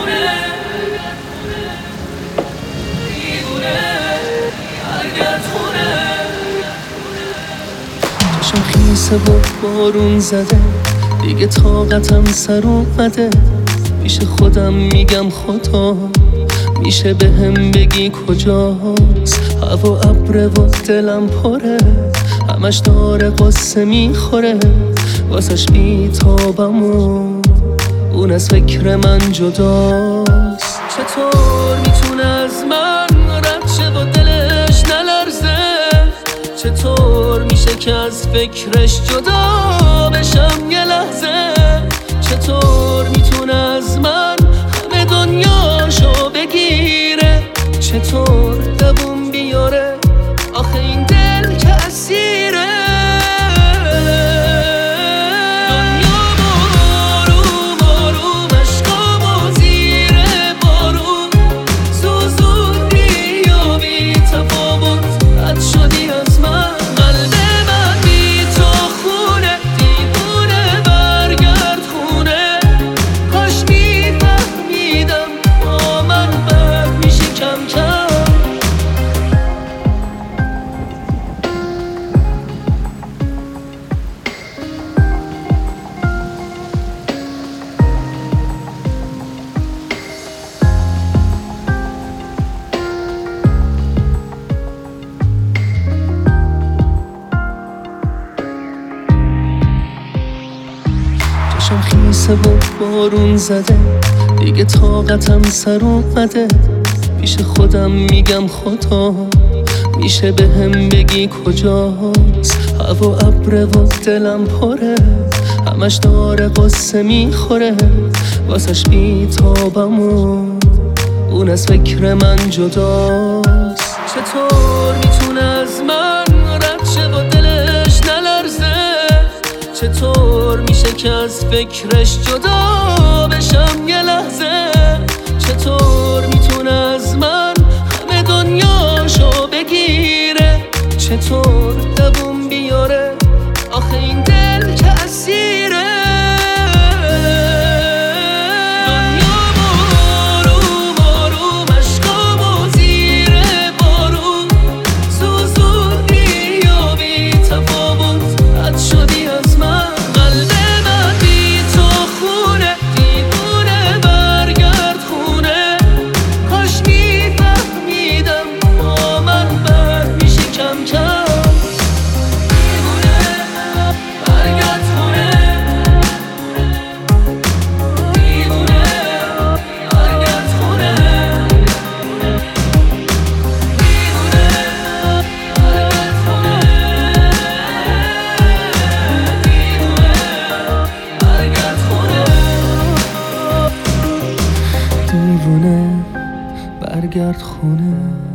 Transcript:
چشم خیسه و بارون زده، دیگه طاقتم سر اومده. میشه خودم میگم خدا، میشه بهم بگی کجاست. هوا ابره و دلم پره، همش داره قصه میخوره. واسش بیتابم و اون از فکر من جداست. چطور میتونه از من رد شه و دلش نلرزه؟ چطور میشه که از فکرش جدا بشم یه لحظه؟ چطور میتونه از من همه دنیاشو بگیره؟ چطور دووم بیاره؟ آخه این دل که اسیره. دنیا آروم آروم عشقامو زیر بارون سوزوندی و بی تفاوت رد شدی از من. قلب من بی تو خونه دیوونه، برگرد خونه. کاش میفهمیدم با من بد میشه کم کم. چشم خیسه و بارون زده، دیگه طاقتم سر اومده. پیش خودم میگم خدا، میشه بهم بگی کجاست. هوا ابره و دلم پره، همش داره قصه میخوره. واسش بیتابم و اون از فکر من جداست. چطور میتونه از من رد شه و دلش نلرزه؟ چطور میشه که از فکرش جدا بشم یه لحظه؟ چطور میتونه از من همه دنیاشو بگیره؟ چطور دووم بیاره؟ آخه این دل که اسیره. دنیا آروم آروم عشقامو زیر بارون سوزوندی و بی تفاوت رد شدی از من. قلب من بی تو خونه دیوونه، برگرد خونه. کاش میفهمیدم با من بد میشه کم کم. دیوونه برگرد خونه، دیوونه برگرد خونه، دیوونه برگرد خونه، دیوونه برگرد خونه، دیوونه برگرد خونه.